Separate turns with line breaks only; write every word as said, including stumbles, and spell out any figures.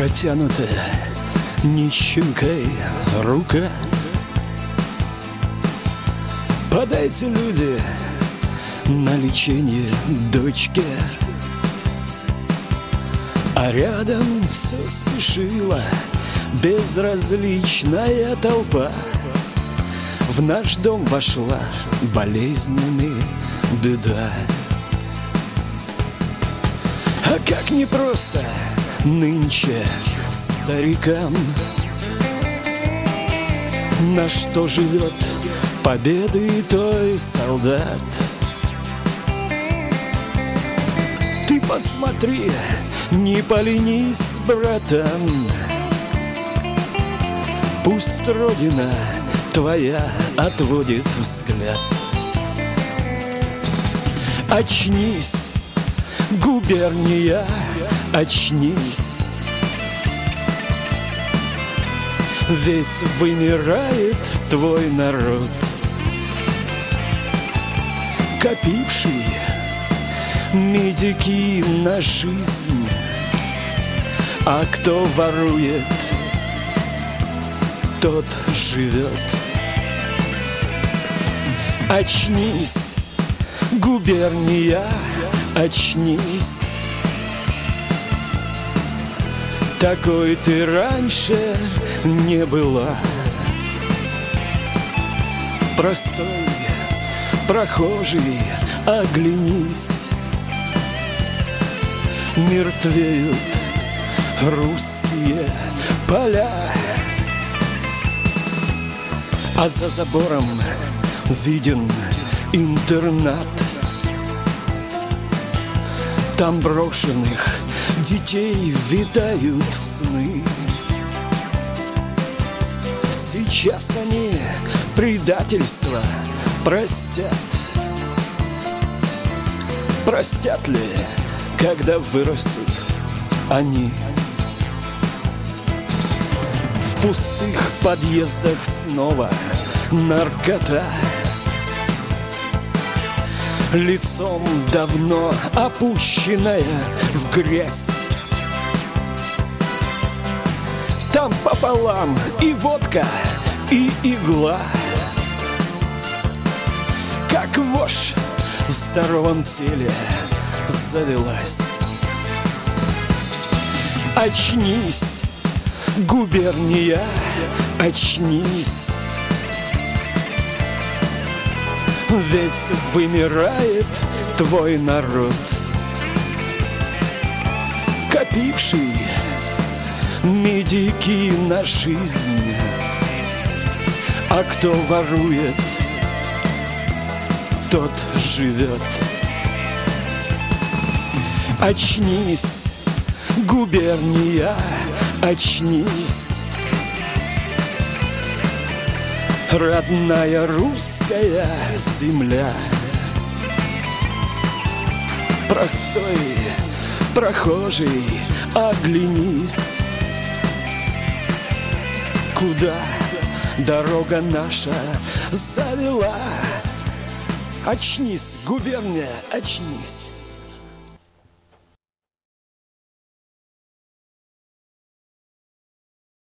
Протянутая нищенкой рука. Подайте, люди, на лечение дочке. А рядом все спешила безразличная толпа. В наш дом вошла болезнями беда. А как непросто нынче старикам, на что живет победой той солдат. Ты посмотри, не поленись, братан, пусть родина твоя отводит взгляд. Очнись, губерния, очнись, ведь вымирает твой народ, копивший медики на жизнь. А кто ворует, тот живет. Очнись, губерния, очнись, такой ты раньше не была. Простой прохожий, оглянись, мертвеют русские поля. А за забором виден интернат. Там брошенных детей витают сны. Сейчас они предательство простят. Простят ли, когда вырастут они? В пустых подъездах снова наркота. Лицом давно опущенная в грязь. Там пополам и водка, и игла. Как вошь в здоровом теле завелась. Очнись, губерния, очнись, ведь вымирает твой народ, копивший медики на жизнь. А кто ворует, тот живет. Очнись, губерния, очнись, родная русская земля. Простой прохожий, оглянись, куда дорога наша завела. Очнись, губерния, очнись.